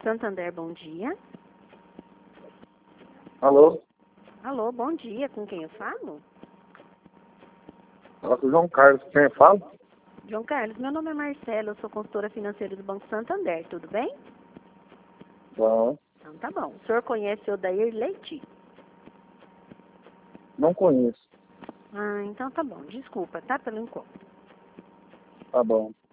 Santander, bom dia. Alô? Alô, bom dia. Com quem eu falo? Fala com o João Carlos. Quem fala? João Carlos, meu nome é Marcela, eu sou consultora financeira do Banco Santander, tudo bem? Bom, Então tá bom. O senhor conhece o Odair Leite? não conheço. Ah, então tá bom. Desculpa, tá? Pelo encontro. Tá bom.